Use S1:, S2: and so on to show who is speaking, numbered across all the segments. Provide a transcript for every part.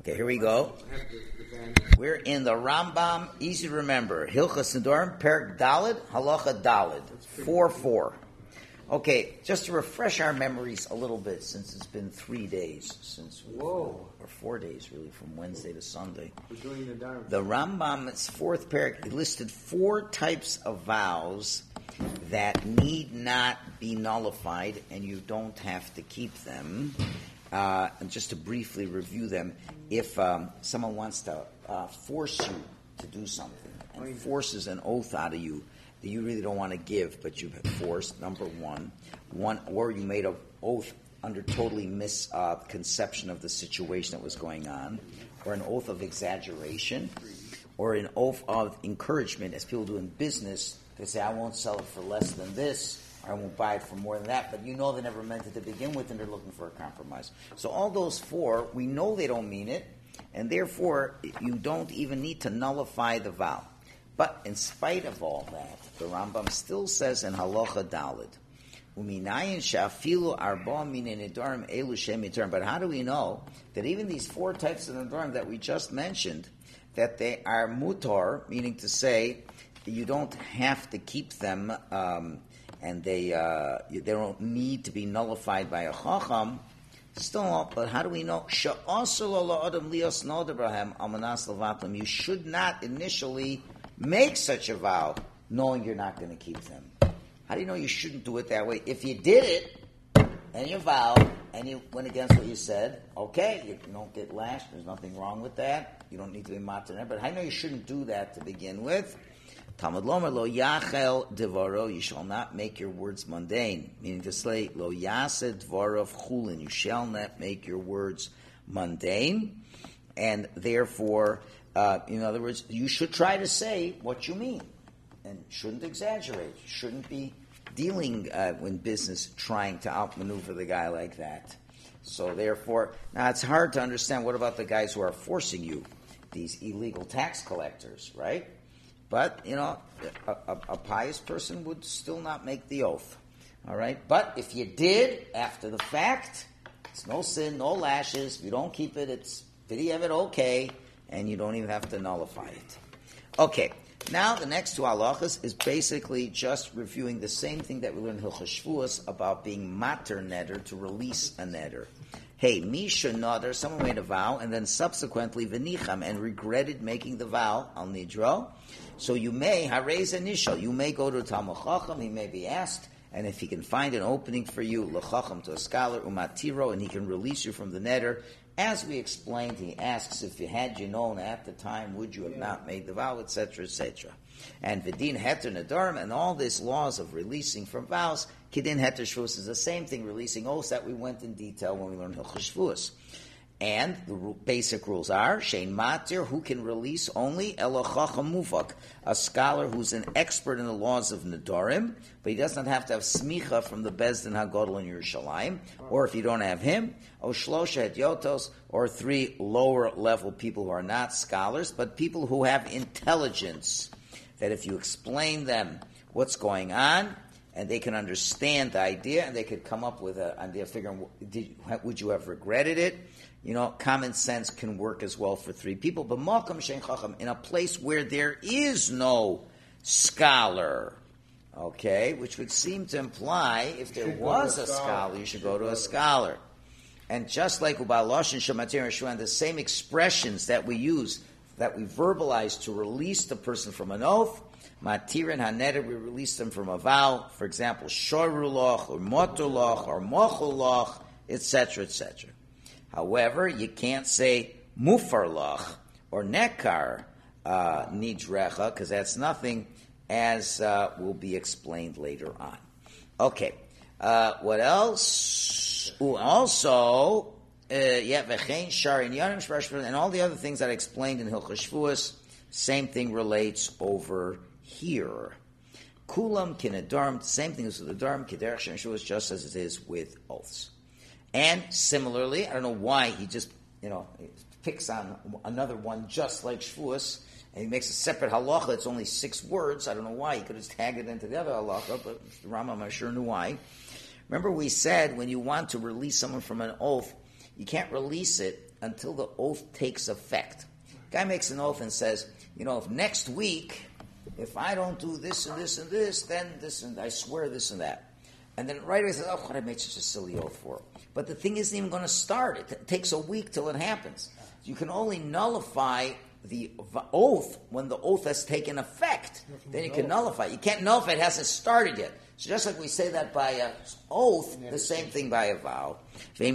S1: Okay, here we go. We're in the Rambam, easy to remember. Hilchas Nedarim, Perek Daled, Halacha Daled, 4:4. Okay, just to refresh our memories a little bit, since it's been 3 days or 4 days really, from Wednesday to Sunday. The Rambam's fourth Perek listed 4 types of vows that need not be nullified, and you don't have to keep them. And just to briefly review them, if someone wants to force you to do something and forces an oath out of you that you really don't want to give, but you've forced, number one, or you made an oath under totally misconception of the situation that was going on, or an oath of exaggeration, or an oath of encouragement, as people do in business. They say, I won't sell it for less than this, or I won't buy it for more than that, but you know they never meant it to begin with, and they're looking for a compromise. So all those 4, we know they don't mean it, and therefore you don't even need to nullify the vow. But in spite of all that, the Rambam still says in Halacha Daled, Uminayin shafilu arba mine nedarim elu shem nedarim. But how do we know that even these 4 types of nedarim that we just mentioned, that they are mutar, meaning to say you don't have to keep them, and they don't need to be nullified by a chacham? Still, but how do we know? You should not initially make such a vow knowing you're not going to keep them. How do you know you shouldn't do it that way? If you did it, and you vowed, and you went against what you said, okay, you don't get lashed, there's nothing wrong with that, you don't need to be matir, but how do you know you shouldn't do that to begin with? Talmud Lomer, lo yachel devaro, you shall not make your words mundane, meaning to say, lo yaseh dvarav chulin, you shall not make your words mundane, and therefore, in other words, you should try to say what you mean, and shouldn't exaggerate. You shouldn't be dealing in business trying to outmaneuver the guy like that. So therefore, now it's hard to understand, what about the guys who are forcing you, these illegal tax collectors, right? But, a pious person would still not make the oath, all right? But if you did, after the fact, it's no sin, no lashes. If you don't keep it, it's vidiyevit okay, and you don't even have to nullify it. Okay, now the next 2 halachas is basically just reviewing the same thing that we learned in Hilchos Shvuos about being mater neder, to release a neder. Hey, misha neder, someone made a vow, and then subsequently v'nicham, and regretted making the vow, al nidro. So you may, harez initial, you may go to a Talmud Chacham, he may be asked, and if he can find an opening for you, l'chacham, to a scholar, umatiro, and he can release you from the neder. As we explained, he asks, if you had you known at the time, would you have not made the vow, etc., etc. And Vidin Heter Nedarim, and all these laws of releasing from vows, Kidin Heter Shvuos is the same thing, releasing oaths that we went in detail when we learned Hilchos Shvuos. And the basic rules are, Shein Matir, who can release only, Elo Chacham Muvak, a scholar who's an expert in the laws of Nedarim, but he doesn't have to have smicha from the Bezdin HaGodol in Yerushalayim, or if you don't have him, O Shlosha Yotos, or 3 lower level people who are not scholars, but people who have intelligence, that if you explain them what's going on, and they can understand the idea, and they could come up with an idea, figuring, would you have regretted it? Common sense can work as well for 3 people. But Malkam Shein Chacham, in a place where there is no scholar, okay, which would seem to imply if there was a scholar, you should go to a scholar. And just like Ubalosh and Shematir and Shuan, the same expressions that we use, that we verbalize to release the person from an oath, Matir and Haneder, we release them from a vow, for example, Shorulach, or Motulach, or Mochulach, etc., etc. However, you can't say Mufarlach or Nekar Nidrecha, because that's nothing, as will be explained later on. Okay, what else? Also, V'chein Sharin Yanim, and all the other things that I explained in Hilchos Shvuos, same thing relates over here. Kulam Kinedarm, same thing as with the Darm, Kederach Shem Shvuos, just as it is with oaths. And similarly, I don't know why he just, picks on another one just like Shvuos, and he makes a separate halacha. It's only 6 words. I don't know why. He could have tagged it into the other halacha, but the Rambam, I'm sure, knew why. Remember we said when you want to release someone from an oath, you can't release it until the oath takes effect. Guy makes an oath and says, if next week, if I don't do this and this and this, then this and I swear this and that. And then right away he says, what I made such a silly oath for? But the thing isn't even going to start. It takes a week till it happens. You can only nullify the oath when the oath has taken effect. Then you can nullify. You can't nullify it hasn't started yet. So just like we say that by an oath, the same thing by a vow. You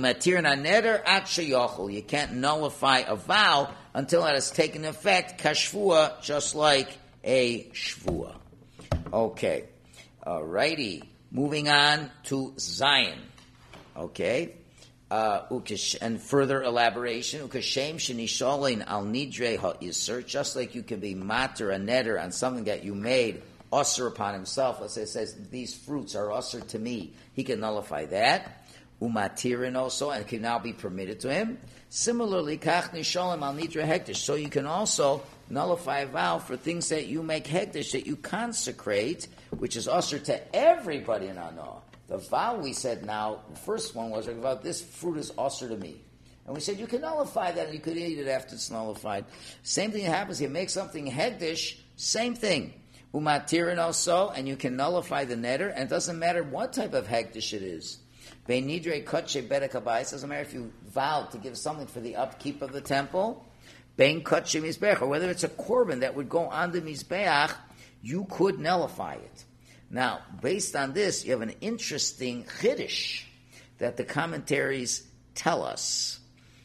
S1: can't nullify a vow until it has taken effect, kashvua, just like a shvua. Okay. Alrighty. Moving on to Zion. Okay. And further elaboration, ukashem shenishalin al nidre ha'isur, just like you can be mater a neder on something that you made usher upon himself. Let's say it says these fruits are usher to me. He can nullify that. Umatirin also, and it can now be permitted to him. Similarly, kach nishalim al nidre hekdesh. So you can also nullify a vow for things that you make hekdesh, that you consecrate, which is usher to everybody in Anoah. The vow we said now, the first one was about this fruit is usher to me. And we said you can nullify that and you could eat it after it's nullified. Same thing happens, you make something hekdesh, same thing. Umatirin also, and you can nullify the neder, and it doesn't matter what type of hekdesh it is. Bein nidre kotche bedek habayis, doesn't matter if you vowed to give something for the upkeep of the temple. Bein kotche mizbeach, or whether it's a korban that would go on the mizbeach, you could nullify it. Now, based on this, you have an interesting chiddush that the commentaries tell us.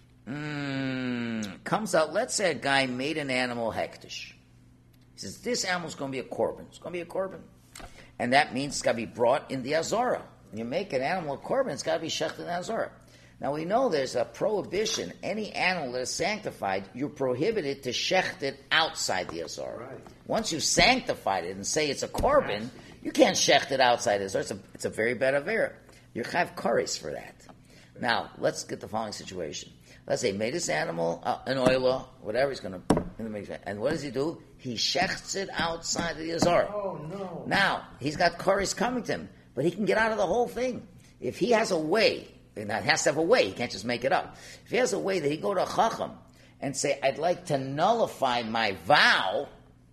S1: Comes out, let's say a guy made an animal hekdesh. He says, this animal's going to be a korban. It's going to be a korban. And that means it's got to be brought in the Azorah. When you make an animal a korban, it's got to be shecht in the Azorah. Now, we know there's a prohibition. Any animal that is sanctified, you're prohibited to shecht it outside the Azorah. Right. Once you've sanctified it and say it's a korban, you can't shecht it outside the Azorah. It's a very bad avera. You have kares for that. Now, let's get the following situation. Let's say he made this animal an oila, whatever he's going to, and what does he do? He shechts it outside of the Azorah.
S2: Oh, no.
S1: Now, he's got kares coming to him, but he can get out of the whole thing. If he has a way, and that has to have a way, he can't just make it up. If he has a way that he go to a chacham and say, I'd like to nullify my vow,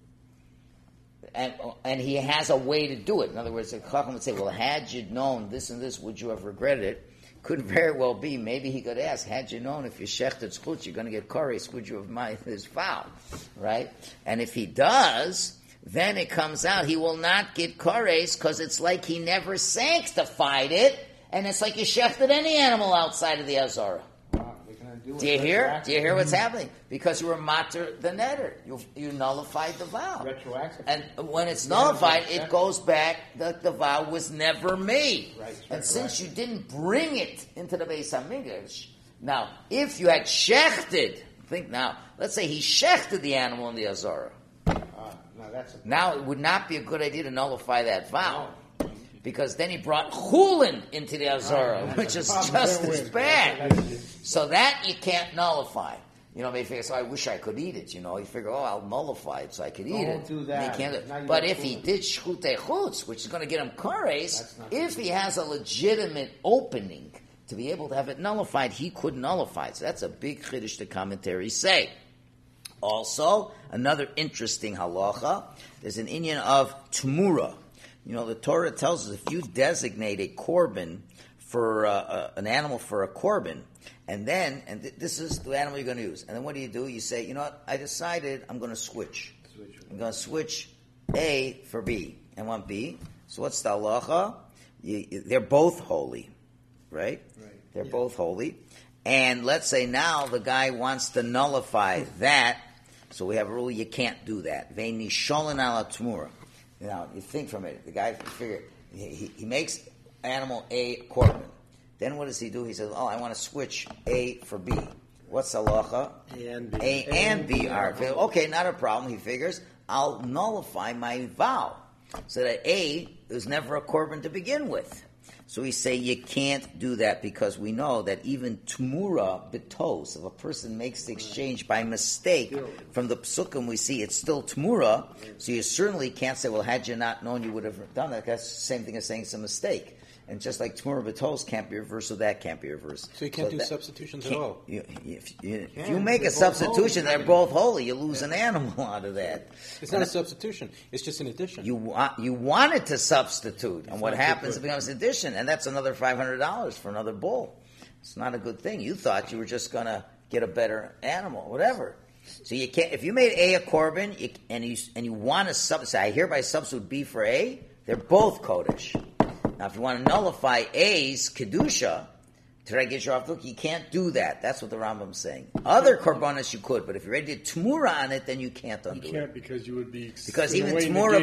S1: and he has a way to do it. In other words, the chacham would say, well, had you known this and this, would you have regretted it? Could very well be. Maybe he could ask, had you known if you shechted zchut, you're going to get kares, would you have made this vow? Right? And if he does, then it comes out he will not get kares because it's like he never sanctified it, and it's like you shechted any animal outside of the Azorah. Do you hear? Do you hear what's happening? Because you were mater the neder. You nullified the vow.
S2: Retroactive.
S1: And when it's nullified, it goes back that the vow was never made.
S2: Right,
S1: and since you didn't bring it into the Beis HaMikdash, now, if you had shechted, think now, let's say he shechted the animal in the Azorah. Now it would not be a good idea to nullify that vow. No. Because then he brought chulin into the Azorah, which is just as bad. So that you can't nullify. Maybe you figure, so I wish I could eat it. You figure, I'll nullify it so I could eat it.
S2: Do that.
S1: But if he did shchutei chutz, which is going to get him kares, if he has a legitimate opening to be able to have it nullified, he could nullify it. So that's a big chiddush the commentaries say. Also, another interesting halacha, there's an inyan of tmura. The Torah tells us if you designate a korban for an animal for a korban, and this is the animal you're going to use, and then what do? You say, you know what, I decided I'm going to switch. I'm going to switch A for B. I want B. So what's the halacha? They're both holy, right? They're both holy. And let's say now the guy wants to nullify that, so we have a rule, you can't do that. Ve'nisholen ala tmura. Now, you think from it, the guy figure he makes animal A korban. Then what does he do? He says, I want to switch A for B. What's halacha? A and B are. Okay, not a problem, he figures. I'll nullify my vow. So that A is never a korban to begin with. So we say you can't do that because we know that even tmura betos, if a person makes the exchange by mistake, from the psukim we see it's still tmura, so you certainly can't say, well, had you not known you would have done that. That's the same thing as saying it's a mistake. And just like Tmura B'tos can't be reversed, so that can't be reversed.
S2: So you can't do substitutions at all.
S1: If you make a substitution, they're both holy. You lose an animal out of that.
S2: It's not a substitution. It's just an addition.
S1: You wanted to substitute, and what happens? It becomes an addition, and that's another $500 for another bull. It's not a good thing. You thought you were just going to get a better animal, whatever. So you can't. If you made A a korban, and you want to substitute, I hereby substitute B for A. They're both kodesh. Now, if you want to nullify A's kedusha to try to get you off the hook, you can't do that. That's what the Rambam's saying. Other korbanos you could, but if you're ready to tmura on it, then you can't undo it.
S3: You can't because you would be
S1: because even tmura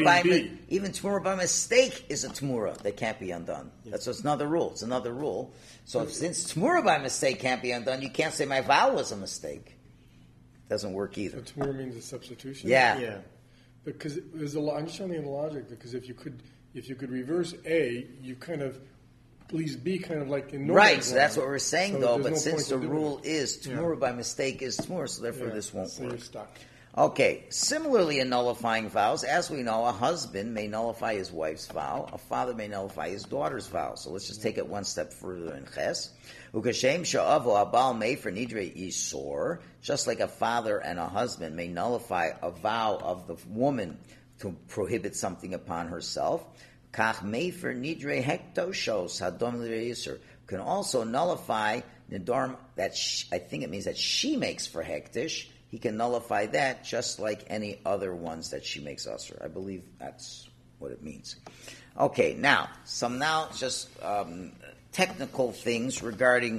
S1: by mistake is a tmura that can't be undone. That's another rule. It's another rule. So since tmura by mistake can't be undone, you can't say my vow was a mistake. Doesn't work either.
S3: So tmura means a substitution.
S1: Yeah.
S3: Because there's I'm just trying to think of the logic. Because if you could reverse A, you kind of leaves B kind of like in normal.
S1: Right, so that's what we're saying,
S3: so
S1: though. But
S3: no
S1: since the rule is Tmura by mistake is Tmura, so therefore this won't work.
S3: You're stuck.
S1: Okay, similarly in nullifying vows, as we know, a husband may nullify his wife's vow, a father may nullify his daughter's vow. So let's just take it one step further in Ches. Ukashem sha'avo abal mefer nidre yisor, just like a father and a husband may nullify a vow of the woman to prohibit something upon herself. Kach mefer nidre hektoshos hadom l'reisur can also nullify nidarm that I think it means that she makes for hektish. He can nullify that just like any other ones that she makes usher. I believe that's what it means. Okay, now just technical things regarding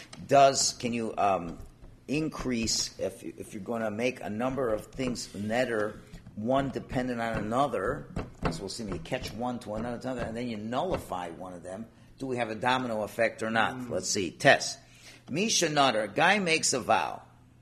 S1: can you increase if you're going to make a number of things netter, one dependent on another, as we'll see, you catch one to another, and then you nullify one of them. Do we have a domino effect or not? Let's see. Test. Misha Nutter, guy makes a vow.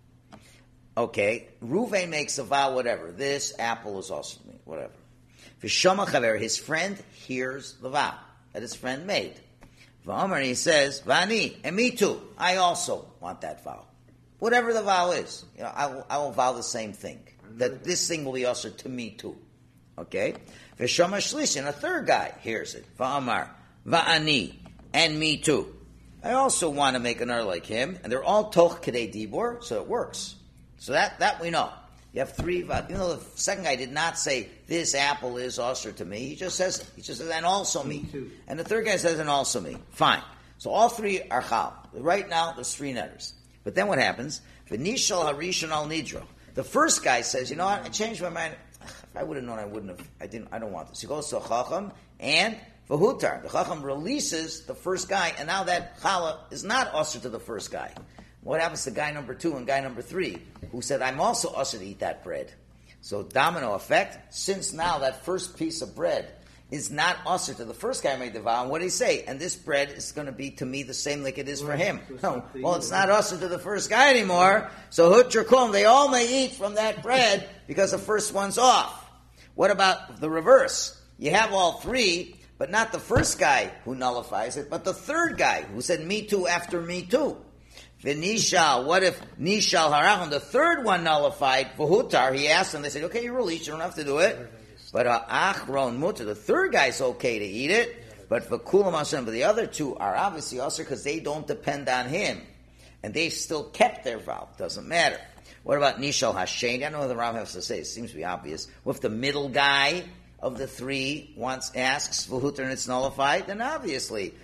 S1: Okay, Ruvain makes a vow, whatever. This apple is also me, whatever. V'shama chaver, his friend hears the vow that his friend made. V'amar, he says, Vani, and me too. I also want that vow. Whatever the vow is, I will vow the same thing. That this thing will be also to me too. Okay? V'shama shlish, and a third guy hears it. V'amar, Va'ani, and me too. I also want to make another like him, and they're all toch kedei dibor, so it works. So that we know. You have three. The second guy did not say this apple is usher to me. He just says and also me. And the third guy says and also me. Fine. So all three are chal. Right now there's three netters. But then what happens? V'nishal harishon al nidro. The first guy says, you know what? I changed my mind. If I would have known, I wouldn't have. I don't want this. He goes to a chacham and v'hutar. The chacham releases the first guy, and now that challah is not usher to the first guy. What happens to guy number 2 and guy number 3 who said, I'm also usher to eat that bread? So domino effect, since now that first piece of bread is not usher to the first guy who made the vow, and what did he say? And this bread is going to be to me the same like it is for him. No, well, it's not usher to the first guy anymore. So hutcher kum, they all may eat from that bread because the first one's off. What about the reverse? You have all three, but not the first guy who nullifies it, but the third guy who said me too after me too. V'nishal, what if Nishal Harachon, the third one nullified, V'hutar, he asked them, they said, okay, you're released, you don't have to do it. But Achron Mutter, the third guy's okay to eat it, but V'kulam Hashem, but the other two are obviously also because they don't depend on him. And they still kept their vow. Doesn't matter. What about Nishal Hashem? I don't know what the Ram has to say, it seems to be obvious. What if the middle guy of the three asks V'hutar and it's nullified? Then obviously,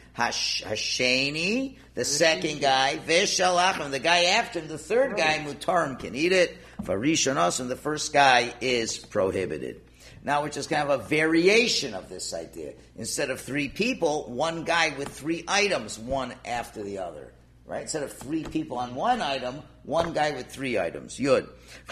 S1: Hasheni, the second guy, Veshalachim, the guy after him, the third guy, Mutarim, can eat it. Varishanos, and the first guy is prohibited. Now, which is kind of a variation of this idea. Instead of 3 people, one guy with 3 items, one after the other. Right? Instead of 3 people on one item, one guy with 3 items. Yud.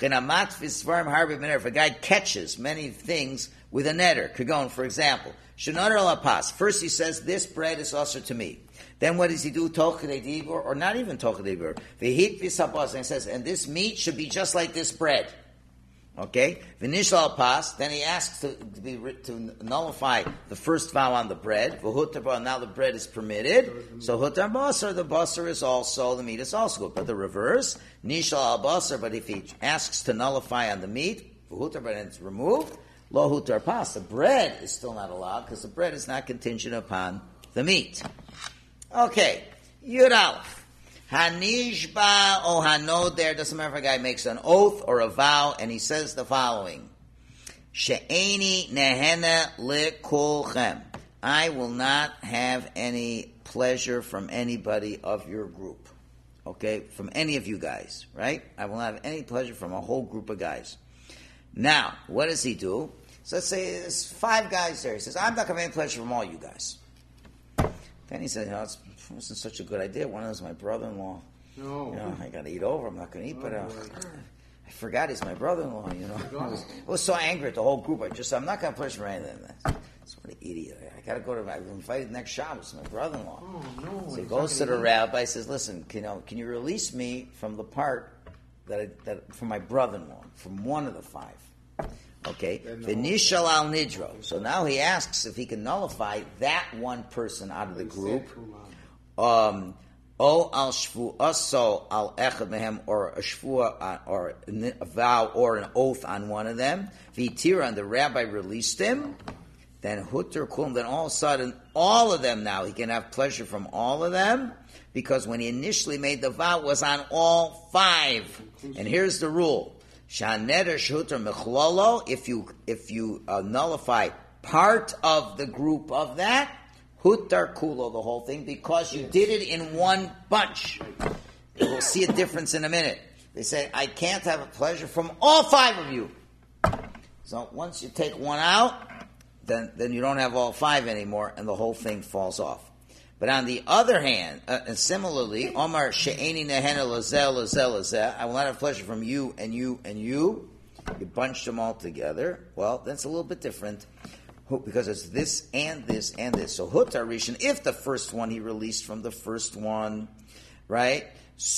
S1: If a guy catches many things with a netter, Kagon, for example, Shanader lapas. First he says, this bread is also to me. Then what does he do? Tochadei dibur, or not even tochadei dibur. V'hit v'sabas, and he says, and this meat should be just like this bread. Okay? V'nishal pas, then he asks to nullify the first vow on the bread. V'hutar, now the bread is permitted. So hutar basar, the basar is also, the meat is also good. But the reverse, nishal al basar, but if he asks to nullify on the meat, v'hutar, but it's removed, lo hutar pas, the bread is still not allowed because the bread is not contingent upon the meat. Okay, Yud Aleph. Hanishba o hanoder, doesn't matter if a guy makes an oath or a vow, and he says the following. She'eni nehena likulchem. I will not have any pleasure from anybody of your group. Okay, from any of you guys, right? I will not have any pleasure from a whole group of guys. Now, what does he do? So let's say there's 5 guys there. He says, I'm not going to have any pleasure from all you guys. Then he says, it wasn't such a good idea. One of them is my brother-in-law.
S3: No.
S1: I got to eat over. I'm not going to eat, but I forgot he's my brother-in-law, I was so angry at the whole group. I'm not going to pleasure from anything. That's what an idiot. I got to go to I'm invited next Shabbos, my brother-in-law.
S3: Oh, no.
S1: So he goes to the rabbi, says, listen, can you release me from the part that from my brother-in-law, from one of the 5? Okay, Vinishal al Nidro. So now he asks if he can nullify that one person out of the group. O al shvu'aso al echad mehem, or a shvuah, or a vow, or an oath on one of them. V'tira, and the rabbi released him. Then hutter kum. Then all of a sudden, all of them now he can have pleasure from all of them, because when he initially made the vow, it was on all 5. And here's the rule. Shaneder shuter mechlolo, if you nullify part of the group of that, hutar kulo, the whole thing, because you did it in one bunch. We'll see a difference in a minute. They say, I can't have a pleasure from all 5 of you. So once you take one out, then you don't have all 5 anymore, and the whole thing falls off. But on the other hand, and similarly, Omar she'eni nehena lazeh lazeh lazeh, I will not have pleasure from you and you and you. You bunch them all together. Well, that's a little bit different, because it's this and this and this. So hutar rishon, if the first one he released from the first one, right?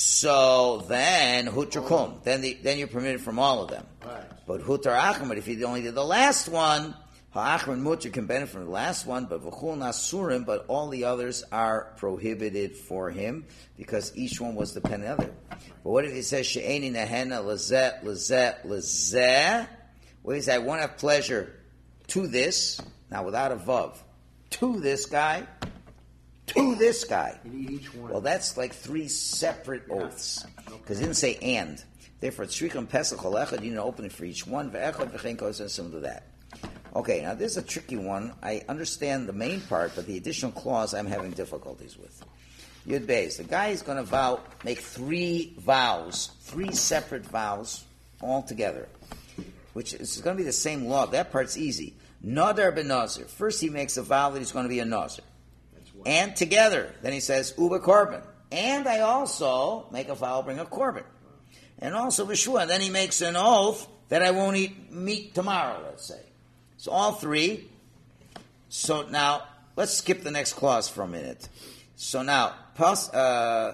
S1: So then hutar kum, then you're permitted from all of them.
S4: Right.
S1: But hutar achim, if he only did the last one, ha'achron mutter can benefit from the last one, but v'chul nasurim, but all the others are prohibited for him, because each one was dependent on the other. But what if he says, she'eni nehena lazeh, lazeh, lazeh? What if he says, I want to have pleasure to this, now without a vav, to this guy, to this guy.
S4: You need each one.
S1: Well, that's like 3 separate oaths, because it didn't say and. Therefore, tzrichim pesach ol echad, you need to open it for each one, ve'echad v'chein kos, and similar to that. Okay, now this is a tricky one. I understand the main part, but the additional clause I'm having difficulties with. Yud Beis, the guy is going to make 3 vows, 3 separate vows, all together, which is going to be the same law. That part's easy. Nadar ben Nazir. First he makes a vow that he's going to be a Nazir. And together, then he says, Uba Korban. And I also make a vow, bring a Korban. And also Vishua. And then he makes an oath that I won't eat meat tomorrow, let's say. So all 3. So now, let's skip the next clause for a minute. So now, so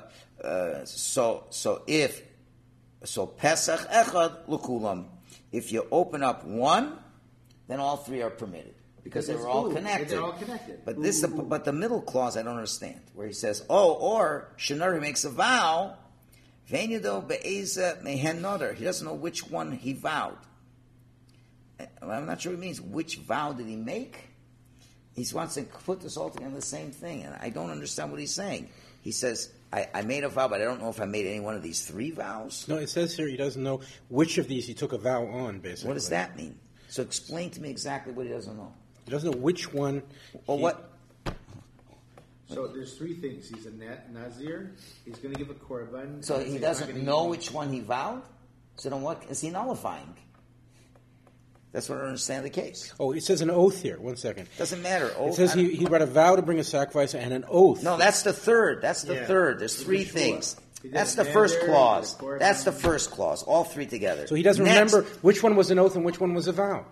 S1: Pesach Echad Lukulam. If you open up one, then all 3 are permitted, because they were all connected.
S4: They're all connected.
S1: But but the middle clause I don't understand, where he says, or Shinari makes a vow, Veinyado be'eza mehen nodar. He doesn't know which one he vowed. I'm not sure what it means. Which vow did he make? He wants to put this all together in the same thing, and I don't understand what he's saying. He says, I made a vow, but I don't know if I made any one of these 3 vows.
S2: No, it says here he doesn't know which of these he took a vow on, basically.
S1: What does that mean? So explain to me exactly what he doesn't know.
S2: He doesn't know which one.
S1: Or what?
S4: So there's 3 things. He's a Nazir. He's going to give a korban.
S1: So he doesn't know which one he vowed? So then what is he nullifying? That's what I don't understand the case.
S2: Oh, it says an oath here. 1 second.
S1: Doesn't matter. Oath,
S2: it says he brought a vow to bring a sacrifice and an oath.
S1: No, that's the third. That's the third. There's 3 things. That's the first clause. That's the first clause. All 3 together.
S2: So he doesn't remember which one was an oath and which one was a vow.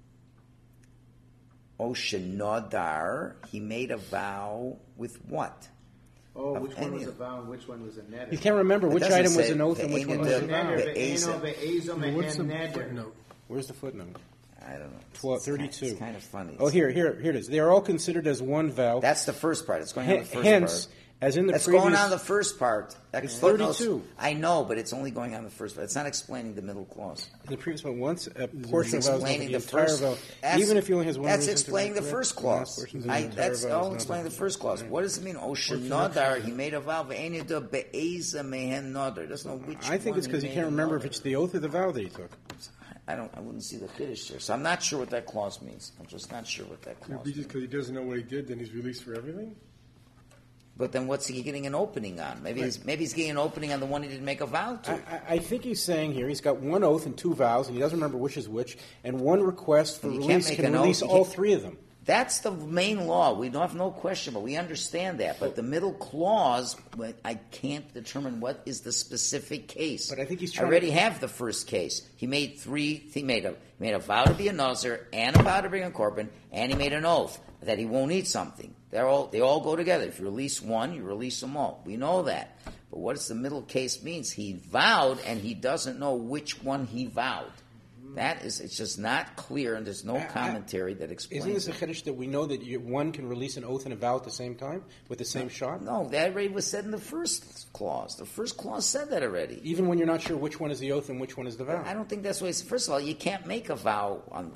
S1: Shenodar, he made a vow with what?
S4: Oh, which one was a vow and which one was a neder?
S2: You can't remember which item was an oath and which one was a vow.
S3: What's the footnote?
S2: Where's the footnote?
S1: I don't know.
S2: 32.
S1: It's kind of funny.
S2: Oh, here it is. They are all considered as one vow.
S1: That's the first part. It's going on the first
S2: Hence,
S1: part.
S2: As in the
S1: That's
S2: previous,
S1: going on the first part.
S2: It's
S1: Footnotes-
S2: 32.
S1: I know, but it's only going on the first part. It's not explaining the middle clause.
S2: in the previous one, once a
S1: It's
S2: portion of a vow is not
S1: explaining
S2: the
S1: the
S2: entire
S1: first.
S2: vow,
S1: That's-
S2: even if he only has one
S1: That's
S2: reason to
S1: explaining the
S2: regret,
S1: first
S2: the last
S1: clause.
S2: portion of the
S1: That's
S2: entire vow
S1: all
S2: is
S1: explaining the
S2: not
S1: first clause. What does it mean? Oshenadar, he made a vow. Ve'enida be'eza mehen nadar. Doesn't know which.
S2: I think it's because he can't remember if it's the oath or the vow that he took.
S1: I wouldn't see the Kiddush there, so I'm not sure what that clause means. I'm just not sure what that
S3: Could it
S1: clause
S3: be just
S1: means.
S3: because he doesn't know what he did, then he's released for everything?
S1: But then what's he getting an opening on? Maybe he's getting an opening on the one he didn't make a vow to.
S2: I think he's saying here he's got one oath and two vows, and he doesn't remember which is which, and one request for
S1: And you can't
S2: release
S1: make
S2: can
S1: an oath.
S2: release
S1: You
S2: all
S1: can't-
S2: three of them.
S1: That's the main law. We don't have no question, but we understand that. But the middle clause, I can't determine what is the specific case.
S2: But I think he's
S1: I
S2: trying
S1: already
S2: to-
S1: have the first case. He made three. He made a vow to be a nazir, and a vow to bring a korban, and he made an oath that he won't eat something. They all go together. If you release one, you release them all. We know that. But what does the middle case means? He vowed, and he doesn't know which one he vowed. It's just not clear, and there's no commentary that explains
S2: Isn't this a
S1: it.
S2: chiddush that we know that one can release an oath and a vow at the same time with the same shot?
S1: No, that already was said in the first clause. The first clause said that already.
S2: Even when you're not sure which one is the oath and which one is the vow.
S1: I don't think that's what it's. First of all, you can't make a vow on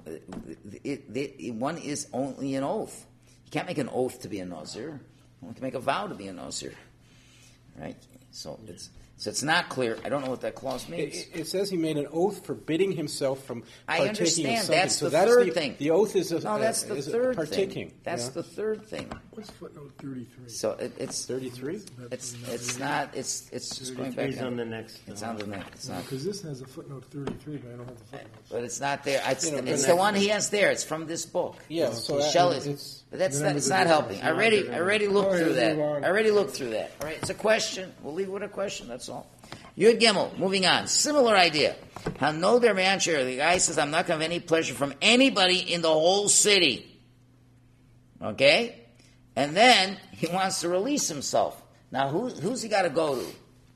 S1: one is only an oath. You can't make an oath to be a nazir. You can make a vow to be a nazir, right? So it's not clear. I don't know what that clause means.
S2: It says he made an oath forbidding himself from
S1: I
S2: partaking
S1: understand.
S2: of something.
S1: That's
S2: so
S1: the
S2: that's
S1: third thing.
S2: The oath is
S1: That's the
S2: is
S1: third
S2: partaking.
S1: thing. That's
S2: yeah?
S1: the third thing.
S3: What's footnote 33?
S1: So it's
S2: 33.
S1: it's not. It's just going back.
S5: He's on the next.
S1: It's on the next. It's not.
S3: Because this has a footnote 33, but I don't have the footnotes.
S1: But it's not there. It's,
S2: You know,
S1: it's
S2: the
S1: the
S2: next
S1: one he has there. It's from this book.
S2: Yeah, so
S1: Shelley's.
S2: it's
S1: But that's
S3: the
S1: not,
S3: end
S1: it's
S3: of the
S1: not
S3: book.
S1: helping. I already looked
S3: All right,
S1: through that.
S3: move on.
S1: I already looked through that. All right, it's a question. We'll leave it with a question. That's all. Yud Gimel. Moving on. Similar idea. Hano der Me'ancher. The guy says, "I'm not going to have any pleasure from anybody in the whole city." Okay, and then he wants to release himself. Now, who's he got to go to?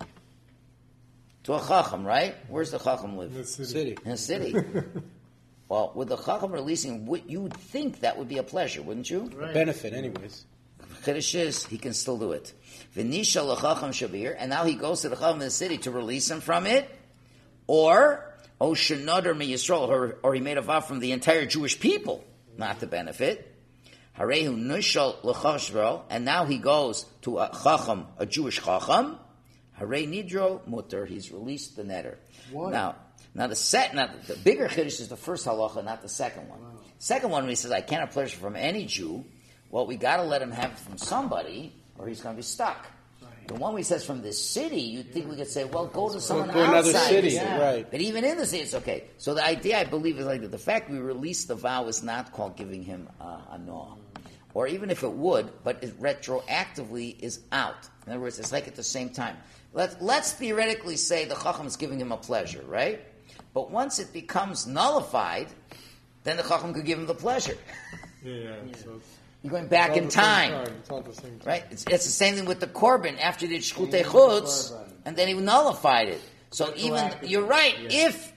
S1: To a chacham, right? Where's the chacham live?
S3: In the city.
S2: city.
S1: In a city. Well, with the chacham releasing, you would think that would be a pleasure, wouldn't you?
S2: A benefit, anyways.
S1: Chiddush is he can still do it. V'nisha l'chacham shabir, and now he goes to the chacham in the city to release him from it, or shenadar mi Yisrael, or he made a vow from the entire Jewish people not to benefit. Harehu nishal l'chashvel, and now he goes to a chacham, a Jewish chacham. Hare nidro mutter, he's released the netter.
S3: Why?
S1: Now the bigger chiddush is the first halacha, not the second one. Second one, when he says, "I can't have pleasure from any Jew," well, we got to let him have it from somebody, or he's going to be stuck. The one where he says from this city, you'd think we could say, well, go to someone
S2: Go another
S1: outside.
S2: city,
S1: Yeah.
S2: right.
S1: But even in the city, it's okay. So the idea, I believe, is like that. The fact we release the vow is not called giving him a no. Or even if it would, but it retroactively is out. In other words, it's like at the same time. Let's theoretically say the chacham is giving him a pleasure, right? But once it becomes nullified, then the chacham could give him the pleasure.
S3: Yeah. So
S1: You're going back
S3: it's all
S1: in
S3: the same
S1: time.
S3: It's all the same time.
S1: Right? It's the same thing with the korban. After the shchutei chutz, and then he nullified it. So even, you're right, if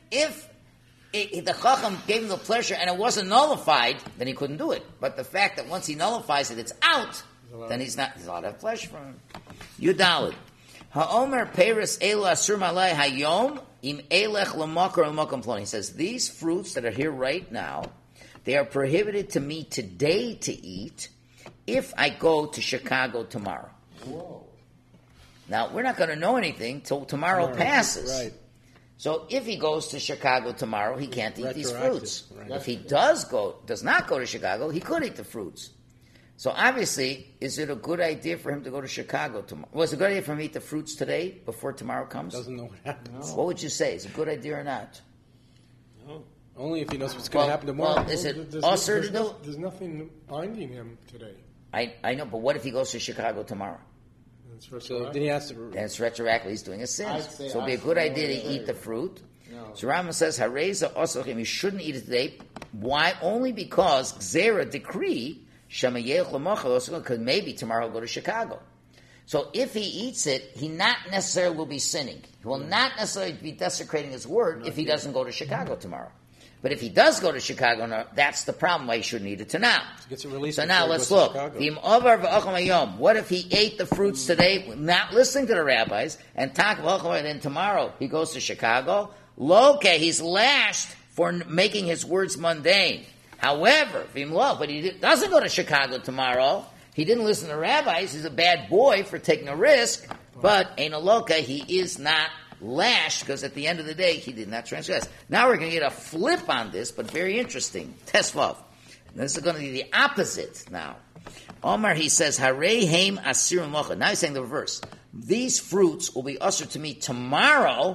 S1: the chacham gave him the pleasure and it wasn't nullified, then he couldn't do it. But the fact that once he nullifies it, it's out, then he's allowed to have pleasure from him. Yudalid. Ha'omer peris elu asur malai hayom im elech l'makor l'makom ploni. He says, these fruits that are here right now, they are prohibited to me today to eat if I go to Chicago tomorrow.
S5: Whoa.
S1: Now, we're not going to know anything till tomorrow passes.
S2: Right.
S1: So if he goes to Chicago tomorrow, he can't eat these
S2: Retroactive,
S1: fruits.
S2: right.
S1: If he does not go to Chicago, he could eat the fruits. So obviously, is it a good idea for him to go to Chicago tomorrow? Was it a good idea for him to eat the fruits today before tomorrow comes?
S2: Doesn't know what happens.
S1: What would you say? Is it a good idea or not?
S5: No.
S2: Only if he knows what's going to happen tomorrow.
S1: Well, is it
S3: There's
S1: usher to
S3: there's
S1: do?
S3: There's nothing binding him today.
S1: I know, but what if he goes to Chicago tomorrow?
S3: It's
S2: so
S3: retroactive.
S2: then he has to.
S1: Then it's retroactive. He's doing a sin.
S5: I'd say
S1: So it'd be a good idea to eat the fruit.
S5: No.
S1: So Rambam says, "Hareza osachim." You shouldn't eat it today. Why? Only because Gzera decree shemayech lemachal, because maybe tomorrow he'll go to Chicago. So if he eats it, he not necessarily will be sinning. He will not necessarily be desecrating his word if he doesn't go to Chicago tomorrow. But if he does go to Chicago, no, that's the problem why he shouldn't eat it to now.
S2: Gets it released
S1: So
S2: before
S1: now
S2: he
S1: let's
S2: goes to
S1: look.
S2: Chicago.
S1: What if he ate the fruits today, not listening to the rabbis, and then tomorrow he goes to Chicago? Loke, he's lashed for making his words mundane. However, but he doesn't go to Chicago tomorrow. He didn't listen to rabbis. He's a bad boy for taking a risk. But Ein Aloka, he is not lashed because at the end of the day, he did not transgress. Now we're going to get a flip on this, but very interesting. Tesvav. This is going to be the opposite now. Omar, he says, Harei heim asirim locha. Now he's saying the reverse. These fruits will be usher to me tomorrow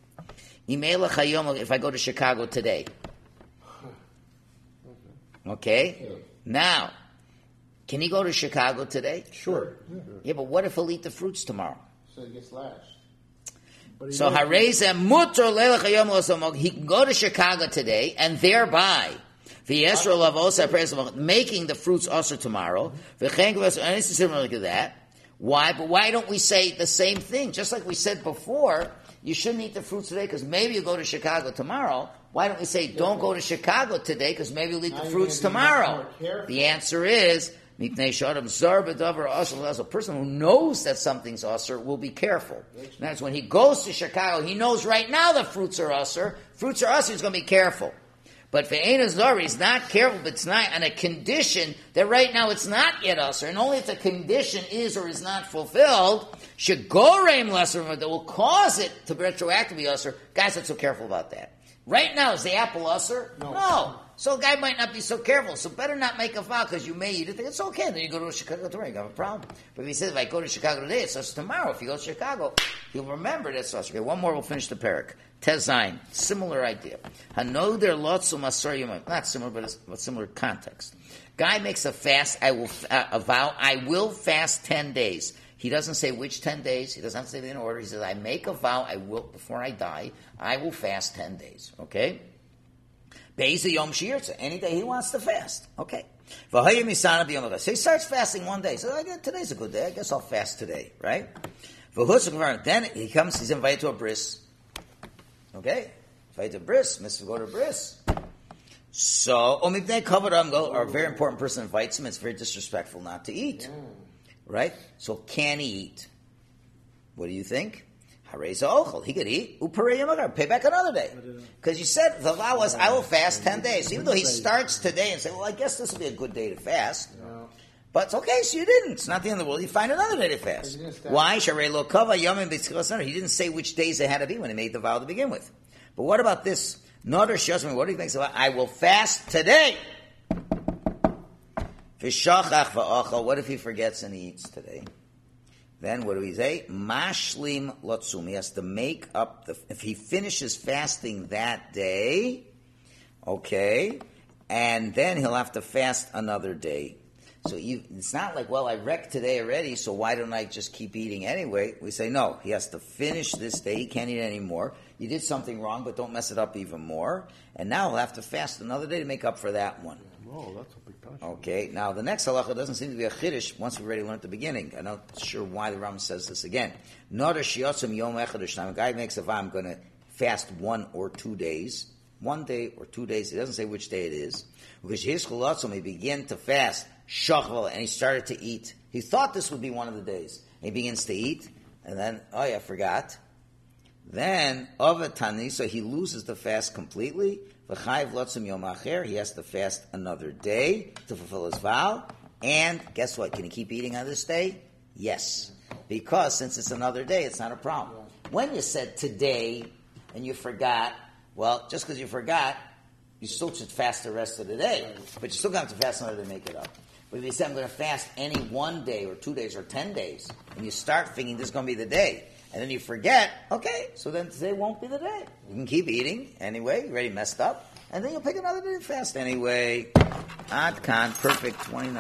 S1: if I go to Chicago today. Okay? So, can he go to Chicago today?
S2: Sure.
S1: Yeah, but what if he'll eat the fruits tomorrow?
S4: So he gets lashed.
S1: So he can go to Chicago today and thereby making the fruits also tomorrow. That. Why? But why don't we say the same thing? Just like we said before, you shouldn't eat the fruits today because maybe you'll go to Chicago tomorrow. Why don't we say don't go to Chicago today because maybe you'll eat the fruits tomorrow? The answer is a person who knows that something's usher will be careful. That's when he goes to Chicago, he knows right now the fruits are usher. Fruits are usher, he's going to be careful. But for Ein Zara, he's not careful, but it's not on a condition that right now it's not yet usher. And only if the condition is or is not fulfilled, shegorem lesser, that will cause it to retroactively usher. Guys, not so careful about that. Right now, is the apple usher? No. So a guy might not be so careful. So better not make a vow because you may eat it. It's okay. Then you go to Chicago tomorrow, you have a problem. But if he says, if I go to Chicago today, it's usher tomorrow. If you go to Chicago, he'll remember that's usher. Okay, one more, we'll finish the parak. Tezain, similar idea. Hanoder lotzum asar yomim. Not similar, but it's a similar context. Guy makes a fast, a vow, I will fast 10 days. He doesn't say which 10 days. He doesn't say it in order. He says, I make a vow, I will, before I die, I will fast 10 days. Okay? Be'ez Yom Shirtza. Any day he wants to fast. Okay. So he starts fasting one day. So today's a good day. I guess I'll fast today. Right? Then he comes, he's invited to a bris. Okay? Invited to bris. Mitzvah go to bris. So, they covered him, or a very important person invites him. It's very disrespectful not to eat. Right? So can he eat? What do you think? Hareza ochel. He could eat. Pay back another day. Because you said the vow was, I will fast 10 days. So even though he starts today and say, well, I guess this will be a good day to fast. No. But it's okay, so you didn't. It's not the end of the world. You find another day to fast. Why? He didn't say which days it had to be when he made the vow to begin with. But what about this? What do you think? I will fast today. What if he forgets and he eats today? Then what do we say? Mashlim lotzum. He has to make up if he finishes fasting that day, okay, and then he'll have to fast another day. So it's not like, well, I wrecked today already, so why don't I just keep eating anyway? We say, no, he has to finish this day. He can't eat anymore. You did something wrong, but don't mess it up even more. And now he'll have to fast another day to make up for that one.
S3: Oh, that's a big touch.
S1: Okay, now the next halacha doesn't seem to be a chiddush once we already learned at the beginning. I'm not sure why the Rambam says this again. A guy makes a vow, I'm going to fast 1 or 2 days. 1 day or 2 days. He doesn't say which day it is. Because his chalatzim, he began to fast, shachval, and he started to eat. He thought this would be one of the days. He begins to eat, and then, I forgot. Then, avatani, so he loses the fast completely. V'chayiv lotzim yom acher, he has to fast another day to fulfill his vow. And guess what? Can he keep eating on this day? Yes. Because since it's another day, it's not a problem. When you said today and you forgot, well, just because you forgot, you still should fast the rest of the day. But you still have to fast another day to make it up. But if you say, I'm going to fast any 1 day or 2 days or 10 days, and you start thinking this is going to be the day, and then you forget, okay, so then today won't be the day. You can keep eating anyway, you already messed up, and then you'll pick another day to fast anyway. Ad Khan, perfect 29.